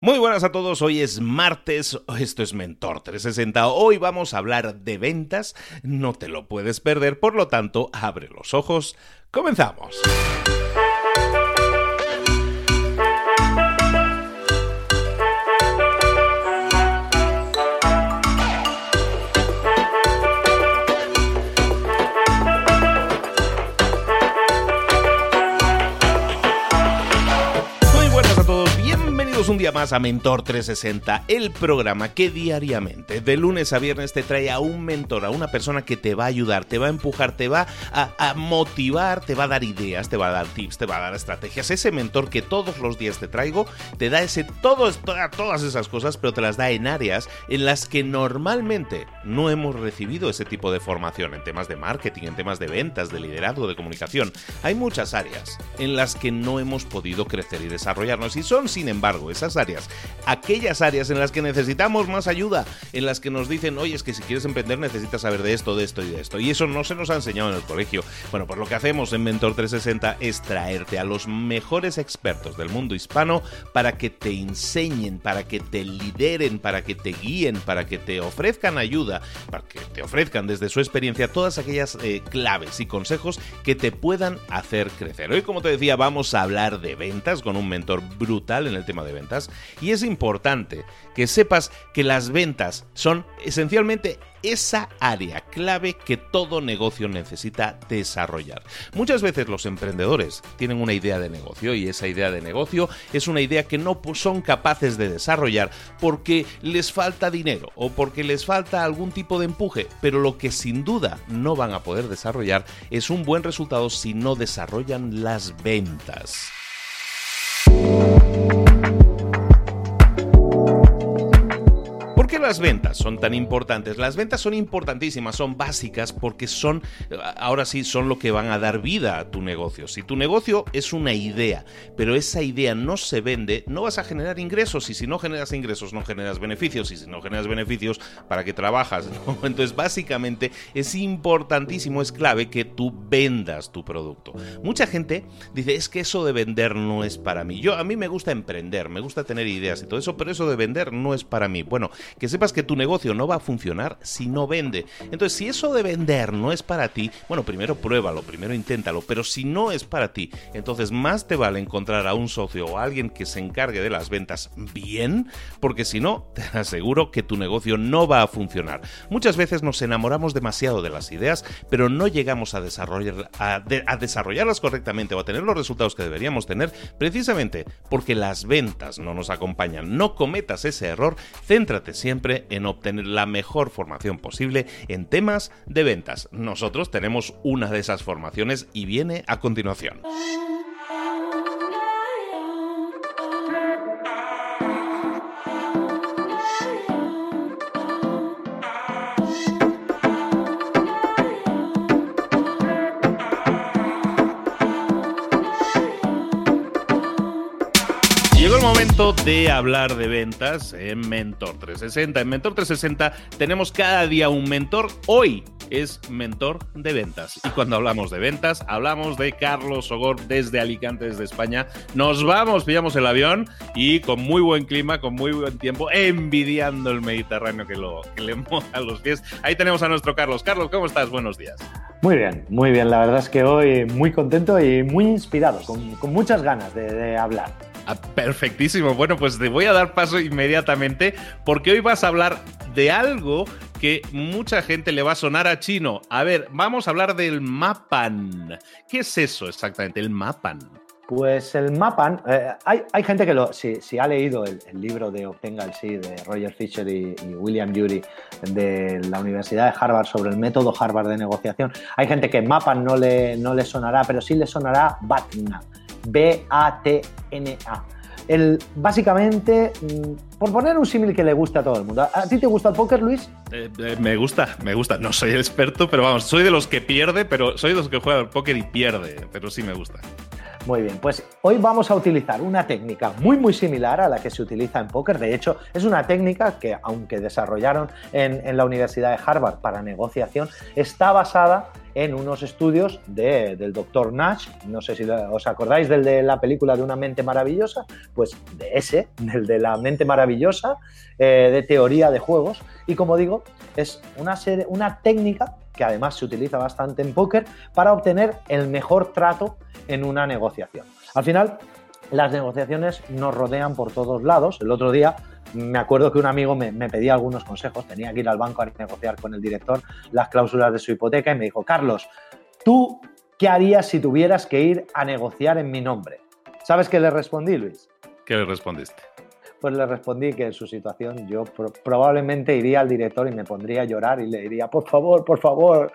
Muy buenas a todos, hoy es martes, esto es Mentor 360, hoy vamos a hablar de ventas, no te lo puedes perder, por lo tanto, abre los ojos, comenzamos. Un día más a Mentor 360, el programa que diariamente, de lunes a viernes, te trae a un mentor, a una persona que te va a ayudar, te va a empujar, te va a motivar, te va a dar ideas, te va a dar tips, te va a dar estrategias. Ese mentor que todos los días te traigo, te da todas esas cosas, pero te las da en áreas en las que normalmente no hemos recibido ese tipo de formación, en temas de marketing, en temas de ventas, de liderazgo, de comunicación. Hay muchas áreas en las que no hemos podido crecer y desarrollarnos, y son, sin embargo, esas áreas, aquellas áreas en las que necesitamos más ayuda, en las que nos dicen, oye, es que si quieres emprender necesitas saber de esto y de esto, y eso no se nos ha enseñado en el colegio. Bueno, pues lo que hacemos en Mentor 360 es traerte a los mejores expertos del mundo hispano para que te enseñen, para que te lideren, para que te guíen, para que te ofrezcan ayuda, para que te ofrezcan desde su experiencia todas aquellas claves y consejos que te puedan hacer crecer. Hoy, como te decía, vamos a hablar de ventas con un mentor brutal en el tema de ventas. Y es importante que sepas que las ventas son esencialmente esa área clave que todo negocio necesita desarrollar. Muchas veces los emprendedores tienen una idea de negocio y esa idea de negocio es una idea que no son capaces de desarrollar porque les falta dinero o porque les falta algún tipo de empuje, pero lo que sin duda no van a poder desarrollar es un buen resultado si no desarrollan las ventas. ¿Por qué las ventas son tan importantes? Las ventas son importantísimas, son básicas porque ahora sí, son lo que van a dar vida a tu negocio. Si tu negocio es una idea, pero esa idea no se vende, no vas a generar ingresos, y si no generas ingresos, no generas beneficios, y si no generas beneficios, ¿para qué trabajas? ¿No? Entonces, básicamente, es importantísimo, es clave que tú vendas tu producto. Mucha gente dice, es que eso de vender no es para mí. A mí me gusta emprender, me gusta tener ideas y todo eso, pero eso de vender no es para mí. Bueno, que sepas que tu negocio no va a funcionar si no vende. Entonces, si eso de vender no es para ti, bueno, primero pruébalo, primero inténtalo, pero si no es para ti, entonces más te vale encontrar a un socio o a alguien que se encargue de las ventas bien, porque si no, te aseguro que tu negocio no va a funcionar. Muchas veces nos enamoramos demasiado de las ideas, pero no llegamos a desarrollarlas correctamente o a tener los resultados que deberíamos tener, precisamente porque las ventas no nos acompañan. No cometas ese error, céntrate siempre en obtener la mejor formación posible en temas de ventas. Nosotros tenemos una de esas formaciones y viene a continuación. Llegó el momento de hablar de ventas en Mentor 360. En Mentor 360 tenemos cada día un mentor. Hoy es mentor de ventas. Y cuando hablamos de ventas, hablamos de Carlos Sogor desde Alicante, desde España. Nos vamos, pillamos el avión y con muy buen clima, con muy buen tiempo, envidiando el Mediterráneo que le moja los pies. Ahí tenemos a nuestro Carlos. Carlos, ¿cómo estás? Buenos días. Muy bien. La verdad es que hoy muy contento y muy inspirado, con muchas ganas de hablar. Perfectísimo. Bueno, pues te voy a dar paso inmediatamente porque hoy vas a hablar de algo que mucha gente le va a sonar a chino. A ver, vamos a hablar del Mapan. ¿Qué es eso exactamente, el Mapan? Pues el Mapan, hay gente que si ha leído el libro de Obtenga el Sí de Roger Fisher y William Ury de la Universidad de Harvard sobre el método Harvard de negociación, hay gente que Mapan no le sonará, pero sí le sonará BATNA, B-A-T-N-A. Básicamente, por poner un símil que le guste a todo el mundo. ¿A ti te gusta el póker, Luis? Me gusta. No soy experto, pero vamos, soy de los que pierde, pero soy de los que juega al póker y pierde, pero sí me gusta. Muy bien, pues hoy vamos a utilizar una técnica muy similar a la que se utiliza en póker. De hecho, es una técnica que, aunque desarrollaron en la Universidad de Harvard para negociación, está basada en unos estudios del doctor Nash. No sé si os acordáis del de la película de Una mente maravillosa, pues del de la mente maravillosa, de teoría de juegos. Y como digo, es una técnica que además se utiliza bastante en póker para obtener el mejor trato en una negociación. Al final, las negociaciones nos rodean por todos lados. El otro día me acuerdo que un amigo me pedía algunos consejos. Tenía que ir al banco a negociar con el director las cláusulas de su hipoteca y me dijo: Carlos, ¿tú qué harías si tuvieras que ir a negociar en mi nombre? ¿Sabes qué le respondí, Luis? ¿Qué le respondiste? Pues le respondí que en su situación yo probablemente iría al director y me pondría a llorar y le diría: por favor,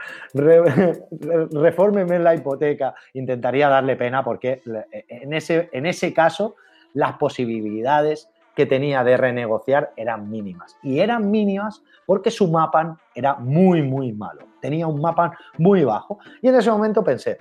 refórmeme la hipoteca. Intentaría darle pena porque en ese caso las posibilidades que tenía de renegociar eran mínimas. Y eran mínimas porque su mapan era muy malo. Tenía un mapan muy bajo. Y en ese momento pensé,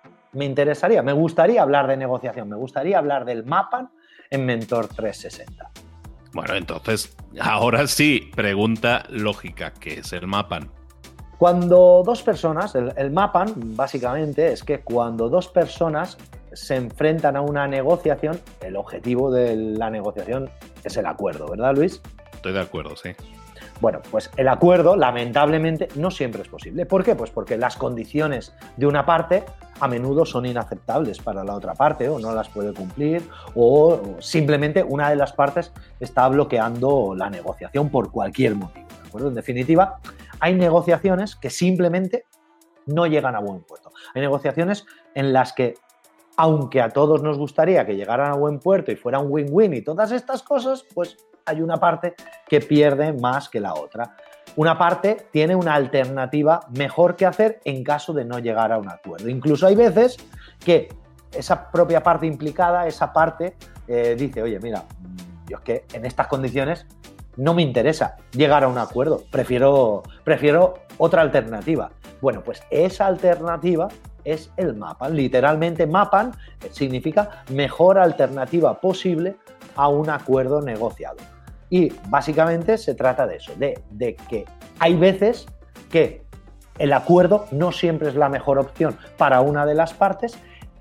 me gustaría hablar de negociación, me gustaría hablar del mapan en Mentor 360. Bueno, entonces, ahora sí, pregunta lógica, ¿qué es el mapan? Cuando dos personas, el mapan básicamente es que cuando dos personas se enfrentan a una negociación, el objetivo de la negociación es el acuerdo, ¿verdad, Luis? Estoy de acuerdo, sí. Bueno, pues el acuerdo, lamentablemente, no siempre es posible. ¿Por qué? Pues porque las condiciones de una parte a menudo son inaceptables para la otra parte, o no las puede cumplir, o simplemente una de las partes está bloqueando la negociación por cualquier motivo, ¿de acuerdo? En definitiva, hay negociaciones que simplemente no llegan a buen puerto. Hay negociaciones en las que, aunque a todos nos gustaría que llegaran a buen puerto y fuera un win-win y todas estas cosas, pues hay una parte que pierde más que la otra. Una parte tiene una alternativa mejor que hacer en caso de no llegar a un acuerdo. Incluso hay veces que esa propia parte implicada, esa parte, dice: oye, mira, yo es que en estas condiciones no me interesa llegar a un acuerdo, prefiero otra alternativa. Bueno, pues esa alternativa es el mapan. Literalmente, mapan significa mejor alternativa posible a un acuerdo negociado. Y básicamente se trata de eso, de que hay veces que el acuerdo no siempre es la mejor opción para una de las partes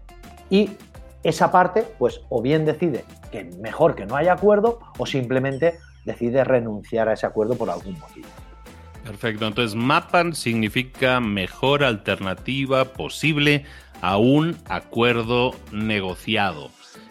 y esa parte, pues, o bien decide que mejor que no haya acuerdo o simplemente decide renunciar a ese acuerdo por algún motivo. Perfecto, entonces mapan significa mejor alternativa posible a un acuerdo negociado.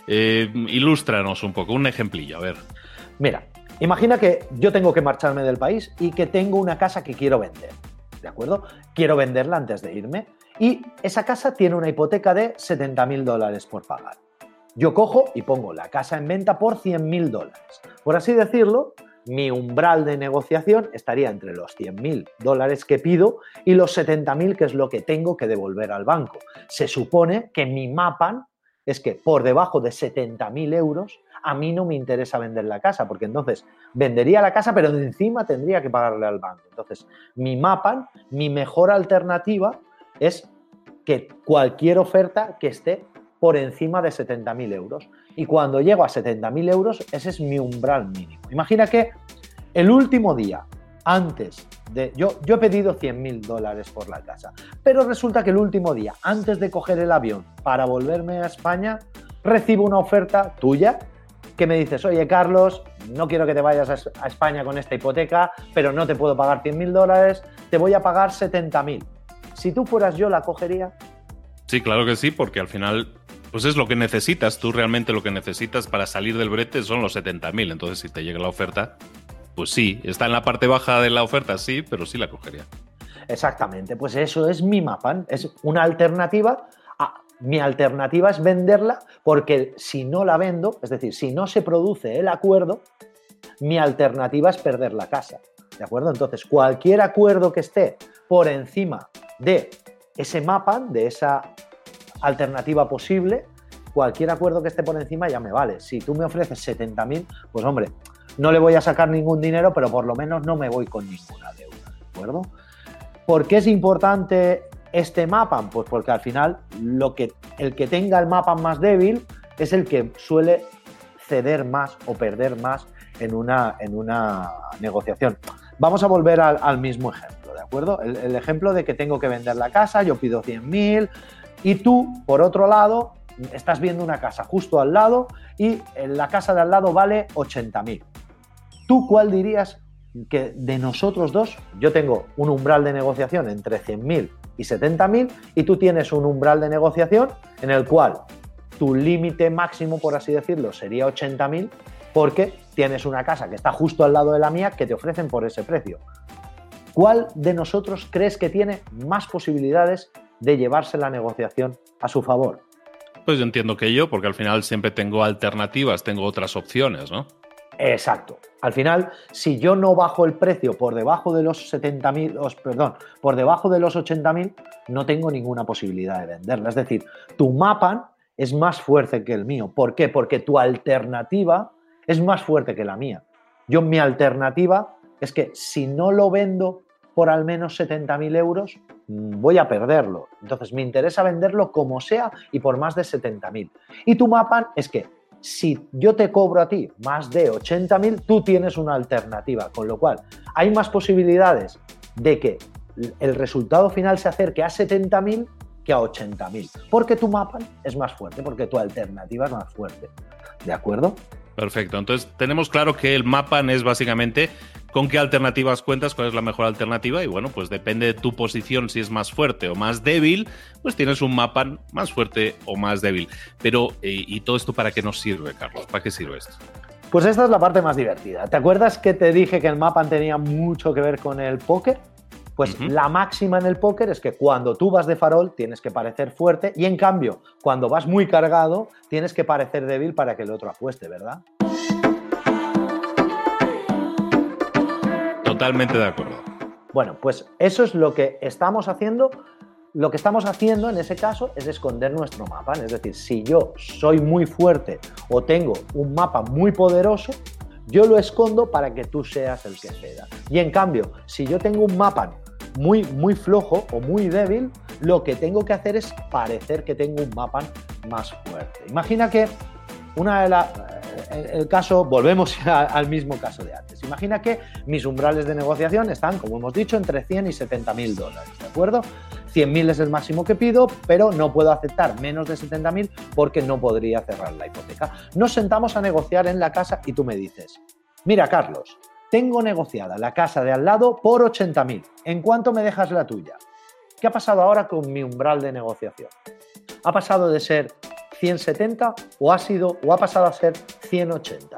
Ilústranos un poco, un ejemplillo, a ver. Mira, imagina que yo tengo que marcharme del país y que tengo una casa que quiero vender, ¿de acuerdo? Quiero venderla antes de irme y esa casa tiene una hipoteca de $70.000 por pagar. Yo cojo y pongo la casa en venta por $100.000. Por así decirlo, mi umbral de negociación estaría entre los $100.000 que pido y los 70.000, que es lo que tengo que devolver al banco. Se supone que mi mapan es que por debajo de 70.000 euros a mí no me interesa vender la casa, porque entonces vendería la casa, pero de encima tendría que pagarle al banco. Entonces, mi mapan, mi mejor alternativa es que cualquier oferta que esté por encima de 70.000 euros. Y cuando llego a 70.000 euros, ese es mi umbral mínimo. Imagina que el último día, antes de... Yo he pedido $100.000 por la casa, pero resulta que el último día, antes de coger el avión para volverme a España, recibo una oferta tuya que me dices: oye, Carlos, no quiero que te vayas a España con esta hipoteca, pero no te puedo pagar $100.000, te voy a pagar 70.000. Si tú fueras yo, ¿la cogería? Sí, claro que sí, porque al final pues es lo que necesitas. Tú realmente lo que necesitas para salir del brete son los 70.000. Entonces, si te llega la oferta, pues sí, está en la parte baja de la oferta, sí, pero sí la cogería. Exactamente, pues eso es mi mapan, es una alternativa. Mi alternativa es venderla, porque si no la vendo, es decir, si no se produce el acuerdo, mi alternativa es perder la casa, ¿de acuerdo? Entonces, cualquier acuerdo que esté por encima de ese mapan, de esa alternativa posible, cualquier acuerdo que esté por encima ya me vale. Si tú me ofreces 70.000, pues hombre, no le voy a sacar ningún dinero, pero por lo menos no me voy con ninguna deuda, ¿de acuerdo? ¿Por qué es importante este Mapan? Pues porque al final el que tenga el Mapan más débil es el que suele ceder más o perder más en una negociación. Vamos a volver al mismo ejemplo, ¿de acuerdo? El ejemplo de que tengo que vender la casa, yo pido 100.000 y tú, por otro lado, estás viendo una casa justo al lado y la casa de al lado vale 80.000. ¿Tú cuál dirías que de nosotros dos? Yo tengo un umbral de negociación entre 100.000 y 70.000 y tú tienes un umbral de negociación en el cual tu límite máximo, por así decirlo, sería 80.000 porque tienes una casa que está justo al lado de la mía que te ofrecen por ese precio. ¿Cuál de nosotros crees que tiene más posibilidades de llevarse la negociación a su favor? Pues yo entiendo que yo, porque al final siempre tengo alternativas, tengo otras opciones, ¿no? Exacto. Al final, si yo no bajo el precio por debajo de los 70.000, por debajo de los 80.000, no tengo ninguna posibilidad de venderla. Es decir, tu Mapan es más fuerte que el mío. ¿Por qué? Porque tu alternativa es más fuerte que la mía. Mi alternativa es que si no lo vendo por al menos 70.000 euros, voy a perderlo. Entonces me interesa venderlo como sea y por más de 70.000. Y tu Mapan es que si yo te cobro a ti más de 80.000, tú tienes una alternativa, con lo cual hay más posibilidades de que el resultado final se acerque a 70.000 que a 80.000, porque tu Mapan es más fuerte, porque tu alternativa es más fuerte. ¿De acuerdo? Perfecto. Entonces tenemos claro que el Mapan es básicamente con qué alternativas cuentas, cuál es la mejor alternativa y bueno, pues depende de tu posición, si es más fuerte o más débil, pues tienes un Mapan más fuerte o más débil. Pero, ¿y todo esto para qué nos sirve, Carlos? ¿Para qué sirve esto? Pues esta es la parte más divertida. ¿Te acuerdas que te dije que el Mapan tenía mucho que ver con el póker? Pues la máxima en el póker es que cuando tú vas de farol tienes que parecer fuerte y en cambio, cuando vas muy cargado, tienes que parecer débil para que el otro apueste, ¿verdad? Totalmente de acuerdo. Bueno, pues eso es lo que estamos haciendo. Lo que estamos haciendo en ese caso es esconder nuestro mapa. Es decir, si yo soy muy fuerte o tengo un mapa muy poderoso, yo lo escondo para que tú seas el que ceda. Y en cambio, si yo tengo un mapa muy, muy flojo o muy débil, lo que tengo que hacer es parecer que tengo un mapa más fuerte. Imagina que el caso, volvemos al mismo caso de antes. Imagina que mis umbrales de negociación están, como hemos dicho, entre 100 y 70.000 dólares, ¿de acuerdo? 100.000 es el máximo que pido, pero no puedo aceptar menos de 70.000 porque no podría cerrar la hipoteca. Nos sentamos a negociar en la casa y tú me dices, mira, Carlos, tengo negociada la casa de al lado por 80.000. ¿En cuánto me dejas la tuya? ¿Qué ha pasado ahora con mi umbral de negociación? ¿Ha pasado de ser 170 o ha pasado a ser 180?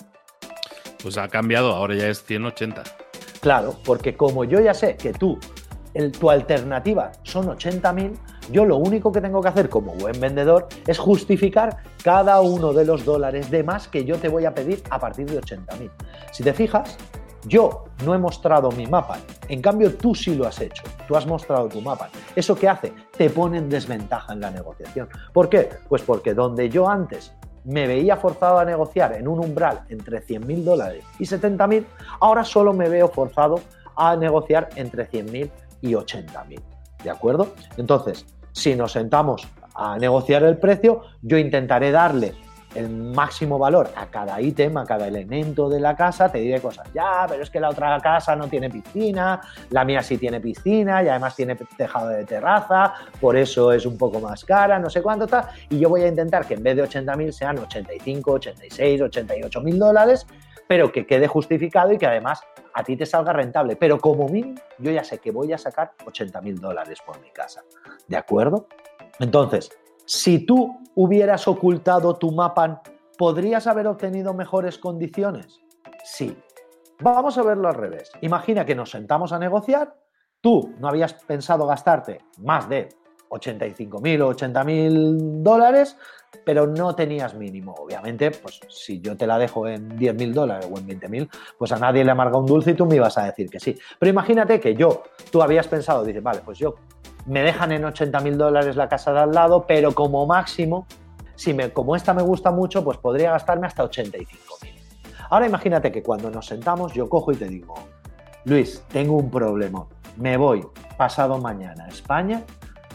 Pues ha cambiado, ahora ya es 180. Claro, porque como yo ya sé que tu alternativa son 80.000, yo lo único que tengo que hacer como buen vendedor es justificar cada uno de los dólares de más que yo te voy a pedir a partir de 80.000. Si te fijas, yo no he mostrado mi mapa, en cambio tú sí lo has hecho, tú has mostrado tu mapa. ¿Eso qué hace? Te pone en desventaja en la negociación. ¿Por qué? Pues porque donde yo antes me veía forzado a negociar en un umbral entre 100.000 dólares y 70.000, ahora solo me veo forzado a negociar entre 100.000 y 80.000. ¿De acuerdo? Entonces, si nos sentamos a negociar el precio, yo intentaré darle el máximo valor a cada ítem, a cada elemento de la casa. Te diré cosas, ya, pero es que la otra casa no tiene piscina, la mía sí tiene piscina y además tiene tejado de terraza, por eso es un poco más cara, no sé cuánto está, y yo voy a intentar que en vez de 80.000 sean 85, 86, 88.000 dólares, pero que quede justificado y que además a ti te salga rentable. Pero como mínimo, yo ya sé que voy a sacar 80.000 dólares por mi casa. ¿De acuerdo? Entonces, si tú hubieras ocultado tu mapa, ¿podrías haber obtenido mejores condiciones? Sí. Vamos a verlo al revés. Imagina que nos sentamos a negociar, tú no habías pensado gastarte más de 85.000 o 80.000 dólares, pero no tenías mínimo. Obviamente, pues si yo te la dejo en 10.000 dólares o en 20.000, pues a nadie le amarga un dulce y tú me ibas a decir que sí. Pero imagínate que tú habías pensado, dices, vale, pues me dejan en 80.000 dólares la casa de al lado, pero como máximo, como esta me gusta mucho, pues podría gastarme hasta 85.000. Ahora imagínate que cuando nos sentamos yo cojo y te digo, Luis, tengo un problema, me voy pasado mañana a España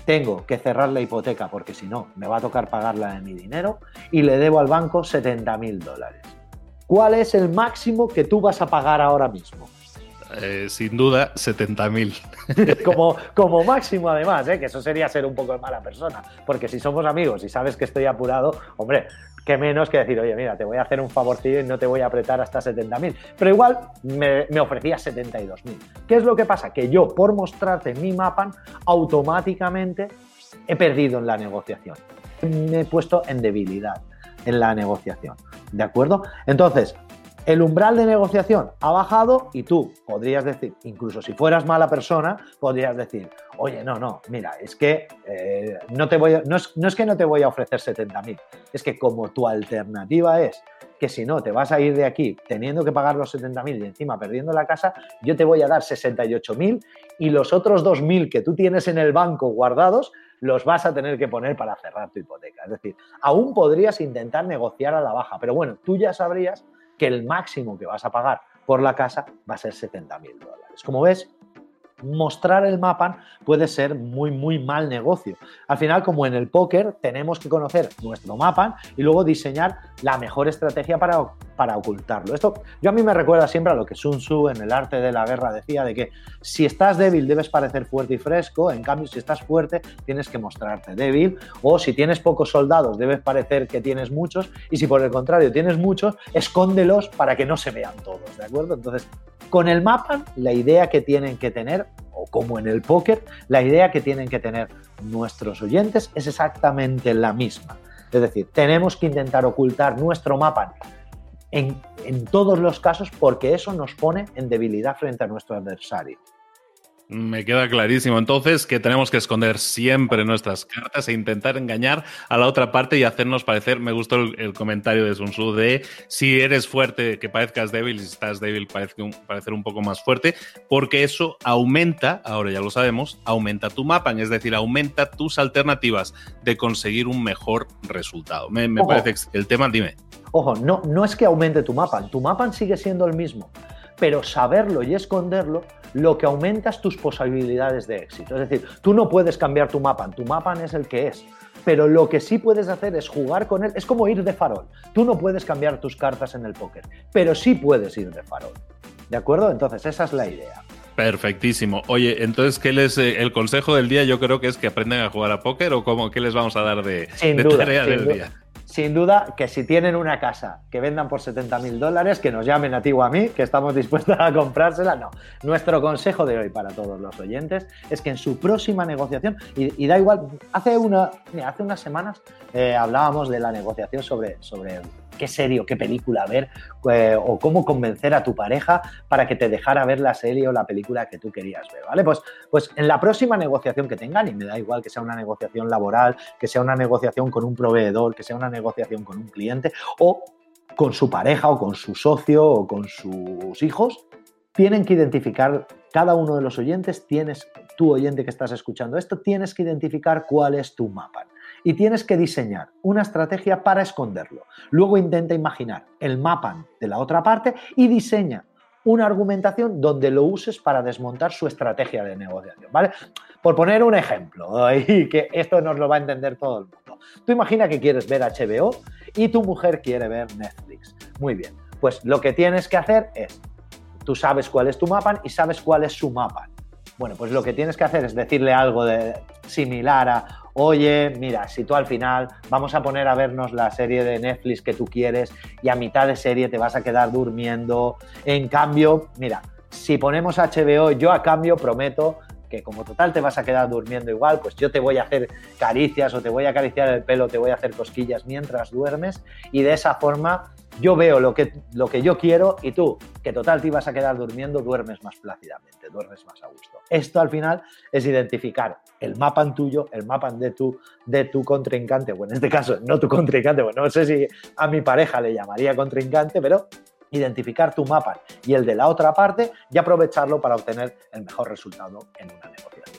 tengo que cerrar la hipoteca porque si no me va a tocar pagarla de mi dinero y le debo al banco $70.000. ¿Cuál es el máximo que tú vas a pagar ahora mismo? Sin duda, 70.000. Como máximo, además, que eso sería ser un poco de mala persona. Porque si somos amigos y sabes que estoy apurado, hombre, qué menos que decir, oye, mira, te voy a hacer un favorcillo y no te voy a apretar hasta 70.000. Pero igual me ofrecía 72.000. ¿Qué es lo que pasa? Que yo, por mostrarte mi Mapan, automáticamente he perdido en la negociación. Me he puesto en debilidad en la negociación. ¿De acuerdo? Entonces, el umbral de negociación ha bajado y tú podrías decir, incluso si fueras mala persona, podrías decir, oye, no, mira, es que no es que no te voy a ofrecer 70.000, es que como tu alternativa es que si no te vas a ir de aquí teniendo que pagar los 70.000 y encima perdiendo la casa, yo te voy a dar 68.000 y los otros 2.000 que tú tienes en el banco guardados los vas a tener que poner para cerrar tu hipoteca. Es decir, aún podrías intentar negociar a la baja, pero bueno, tú ya sabrías que el máximo que vas a pagar por la casa va a ser $70.000. Como ves, mostrar el Mapan puede ser muy, muy mal negocio. Al final, como en el póker, tenemos que conocer nuestro Mapan y luego diseñar la mejor estrategia para ocultarlo. Esto a mí me recuerda siempre a lo que Sun Tzu en El arte de la guerra decía, de que si estás débil debes parecer fuerte y fresco, en cambio si estás fuerte tienes que mostrarte débil, o si tienes pocos soldados debes parecer que tienes muchos, y si por el contrario tienes muchos, escóndelos para que no se vean todos, ¿de acuerdo? Entonces, con el Mapan, la idea que tienen que tener, o como en el póker, la idea que tienen que tener nuestros oyentes es exactamente la misma. Es decir, tenemos que intentar ocultar nuestro Mapan en todos los casos porque eso nos pone en debilidad frente a nuestro adversario. Me queda clarísimo. Entonces, que tenemos que esconder siempre nuestras cartas e intentar engañar a la otra parte y hacernos parecer, me gustó el comentario de Sun Tzu de si eres fuerte, que parezcas débil, y si estás débil, parecer un poco más fuerte, porque eso aumenta, ahora ya lo sabemos, aumenta tu Mapan, es decir, aumenta tus alternativas de conseguir un mejor resultado. Me parece el tema, dime. Ojo, no es que aumente tu Mapan sigue siendo el mismo, pero saberlo y esconderlo, lo que aumenta es tus posibilidades de éxito. Es decir, tú no puedes cambiar tu Mapan es el que es, pero lo que sí puedes hacer es jugar con él, es como ir de farol. Tú no puedes cambiar tus cartas en el póker, pero sí puedes ir de farol. ¿De acuerdo? Entonces, esa es la idea. Perfectísimo. Oye, entonces, ¿qué el consejo del día? Yo creo que es que aprendan a jugar a póker, o cómo, ¿qué les vamos a dar de tarea del día? Sin duda que si tienen una casa que vendan por $70.000, que nos llamen a ti o a mí, que estamos dispuestos a comprársela. No, nuestro consejo de hoy para todos los oyentes es que en su próxima negociación, y da igual, hace unas semanas hablábamos de la negociación sobre qué serie o qué película ver, o cómo convencer a tu pareja para que te dejara ver la serie o la película que tú querías ver, ¿vale? Pues en la próxima negociación que tengan, y me da igual que sea una negociación laboral, que sea una negociación con un proveedor, que sea una negociación con un cliente, o con su pareja, o con su socio, o con sus hijos, tienen que identificar, cada uno de los oyentes, tú oyente que estás escuchando esto, tienes que identificar cuál es tu Mapan. Y tienes que diseñar una estrategia para esconderlo. Luego intenta imaginar el Mapan de la otra parte y diseña una argumentación donde lo uses para desmontar su estrategia de negociación, ¿vale? Por poner un ejemplo, y que esto nos lo va a entender todo el mundo. Tú imagina que quieres ver HBO y tu mujer quiere ver Netflix. Muy bien, pues lo que tienes que hacer es, tú sabes cuál es tu Mapan y sabes cuál es su Mapan. Bueno, pues lo que tienes que hacer es decirle algo similar a, oye, mira, si tú al final vamos a poner a vernos la serie de Netflix que tú quieres y a mitad de serie te vas a quedar durmiendo. En cambio, mira, si ponemos HBO, yo a cambio prometo que como total te vas a quedar durmiendo igual, pues yo te voy a hacer caricias o te voy a acariciar el pelo, te voy a hacer cosquillas mientras duermes y de esa forma yo veo lo que yo quiero y tú, que total te ibas a quedar durmiendo, duermes más plácidamente, duermes más a gusto. Esto al final es identificar el Mapan tuyo, el Mapan de tu contrincante, o en este caso no tu contrincante, bueno, no sé si a mi pareja le llamaría contrincante, pero identificar tu Mapan y el de la otra parte y aprovecharlo para obtener el mejor resultado en una negociación.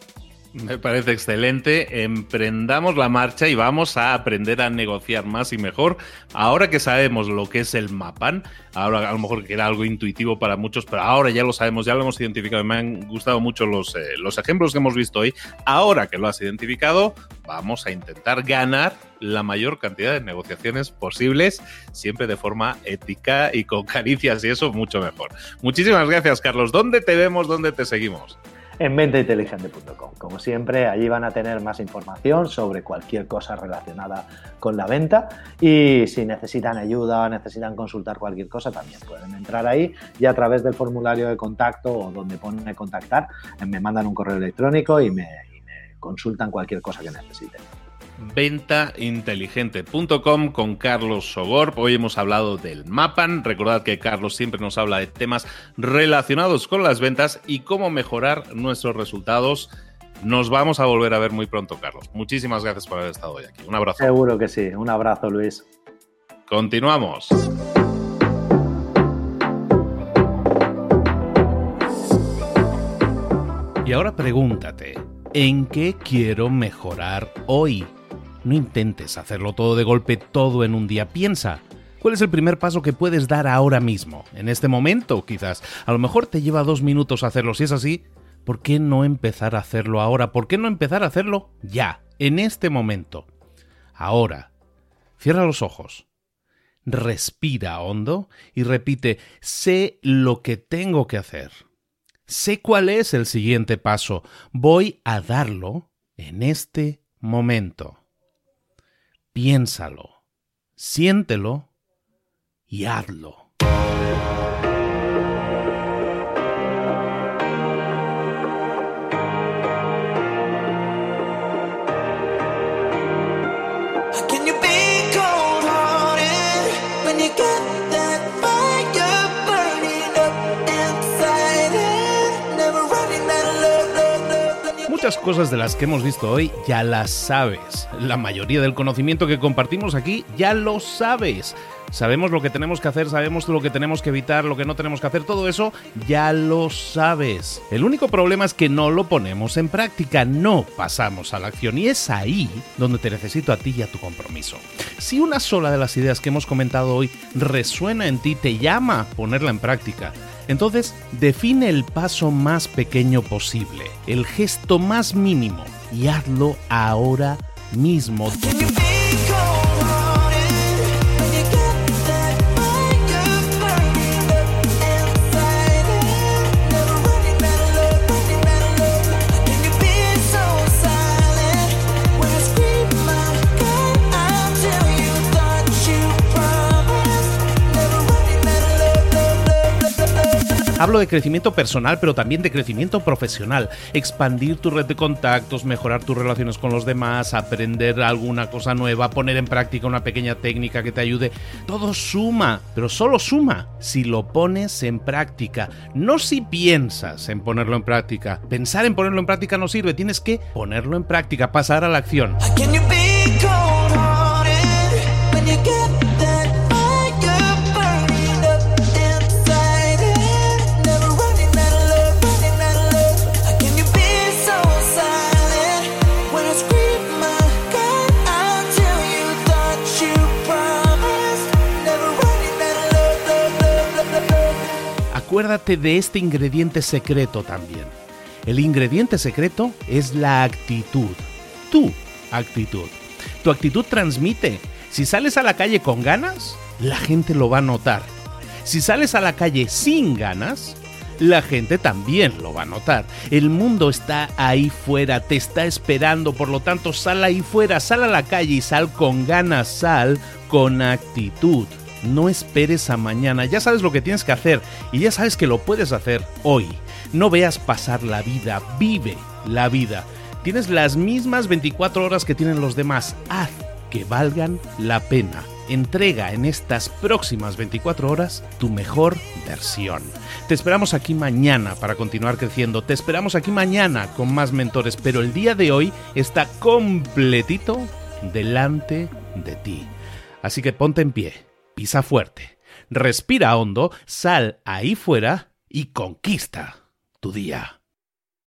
Me parece excelente. Emprendamos la marcha y vamos a aprender a negociar más y mejor. Ahora que sabemos lo que es el Mapan, ahora a lo mejor que era algo intuitivo para muchos, pero ahora ya lo sabemos, ya lo hemos identificado. Me han gustado mucho los ejemplos que hemos visto hoy. Ahora que lo has identificado, vamos a intentar ganar la mayor cantidad de negociaciones posibles, siempre de forma ética y con caricias y eso mucho mejor. Muchísimas gracias, Carlos. ¿Dónde te vemos? ¿Dónde te seguimos? En ventainteligente.com. Como siempre, allí van a tener más información sobre cualquier cosa relacionada con la venta y si necesitan ayuda o necesitan consultar cualquier cosa, también pueden entrar ahí y a través del formulario de contacto o donde pone contactar, me mandan un correo electrónico y me consultan cualquier cosa que necesiten. Ventainteligente.com con Carlos Sogorb. Hoy hemos hablado del Mapan. Recordad que Carlos siempre nos habla de temas relacionados con las ventas y cómo mejorar nuestros resultados. Nos vamos a volver a ver muy pronto, Carlos. Muchísimas gracias por haber estado hoy aquí. Un abrazo. Seguro que sí. Un abrazo, Luis. Continuamos. Y ahora pregúntate, ¿en qué quiero mejorar hoy? No intentes hacerlo todo de golpe, todo en un día. Piensa, ¿cuál es el primer paso que puedes dar ahora mismo? En este momento, quizás. A lo mejor te lleva 2 minutos hacerlo. Si es así, ¿por qué no empezar a hacerlo ahora? ¿Por qué no empezar a hacerlo ya, en este momento? Ahora, cierra los ojos, respira hondo y repite, sé lo que tengo que hacer. Sé cuál es el siguiente paso. Voy a darlo en este momento. Piénsalo, siéntelo y hazlo. Muchas cosas de las que hemos visto hoy ya las sabes. La mayoría del conocimiento que compartimos aquí ya lo sabes. Sabemos lo que tenemos que hacer, sabemos lo que tenemos que evitar, lo que no tenemos que hacer, todo eso ya lo sabes. El único problema es que no lo ponemos en práctica, no pasamos a la acción y es ahí donde te necesito a ti y a tu compromiso. Si una sola de las ideas que hemos comentado hoy resuena en ti, te llama a ponerla en práctica, entonces define el paso más pequeño posible, el gesto más mínimo y hazlo ahora mismo. Hablo de crecimiento personal, pero también de crecimiento profesional. Expandir tu red de contactos, mejorar tus relaciones con los demás, aprender alguna cosa nueva, poner en práctica una pequeña técnica que te ayude. Todo suma, pero solo suma si lo pones en práctica. No si piensas en ponerlo en práctica. Pensar en ponerlo en práctica no sirve. Tienes que ponerlo en práctica, pasar a la acción. Acuérdate de este ingrediente secreto también. El ingrediente secreto es la actitud. Tu actitud. Tu actitud transmite. Si sales a la calle con ganas, la gente lo va a notar. Si sales a la calle sin ganas, la gente también lo va a notar. El mundo está ahí fuera, te está esperando, por lo tanto sal ahí fuera, sal a la calle y sal con ganas, sal con actitud. No esperes a mañana, ya sabes lo que tienes que hacer y ya sabes que lo puedes hacer hoy. No veas pasar la vida, vive la vida. Tienes las mismas 24 horas que tienen los demás, haz que valgan la pena. Entrega en estas próximas 24 horas tu mejor versión. Te esperamos aquí mañana para continuar creciendo, te esperamos aquí mañana con más mentores, pero el día de hoy está completito delante de ti. Así que ponte en pie. Pisa fuerte, respira hondo, sal ahí fuera y conquista tu día.